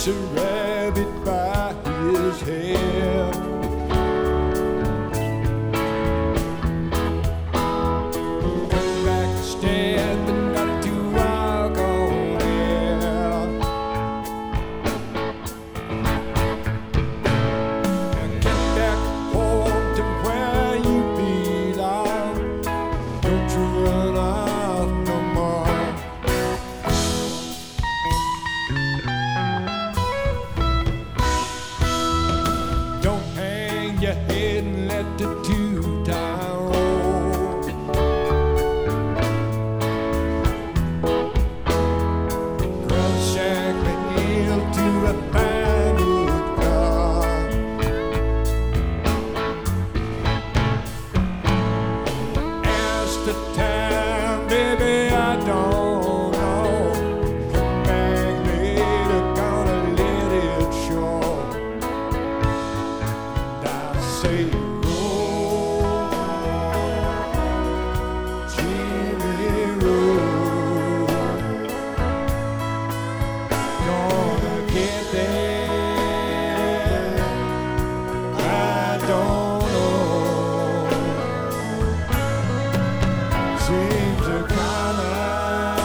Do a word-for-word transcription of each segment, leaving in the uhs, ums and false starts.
a rabbit by his hair. Went back to stand, but not to walk on air. And get back home to where you belong. Don't you run off no more. Don't hang your head and let the two-time roll. Ground shack the hill to a final car. As the time, baby, I don't know. Come back later, gonna let it show. I say, roll, Jimmy, roll. Gonna get there, I don't know. Seems a kinda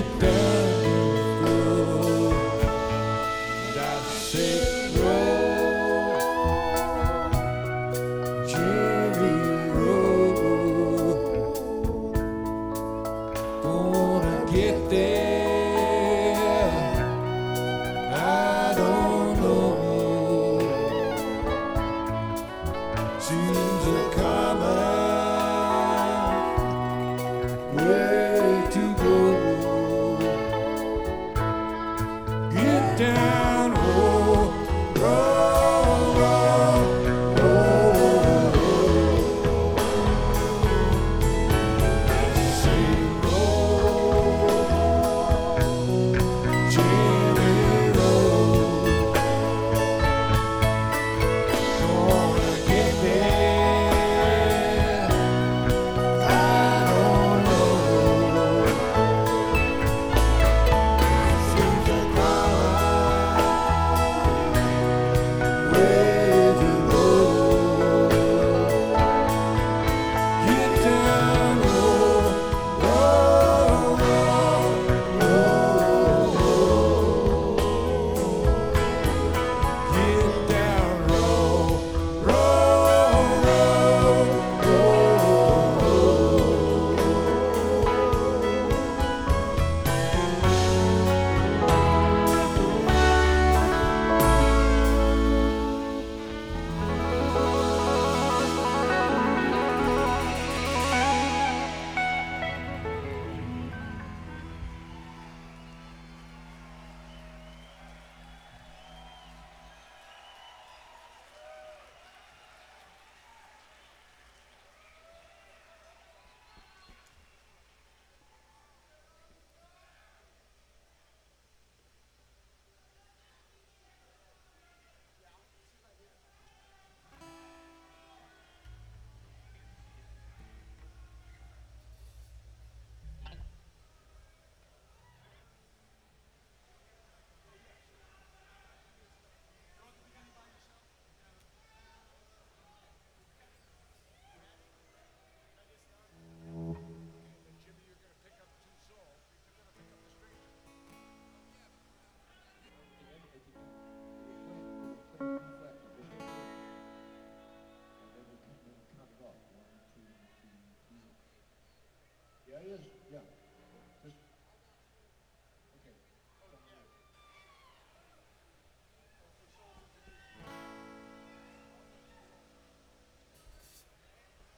get down the road, that sick road, Jimmy Road. Gonna get there, I don't know. Seems a common way to go. Get down, roll, roll, roll, roll. Say roll, Jimmy Roll. Gonna get there, I don't know. Seems a common way to go. Get down, roll, roll, roll, roll. Get down, roll, roll, roll, Yeah, it is. Yeah.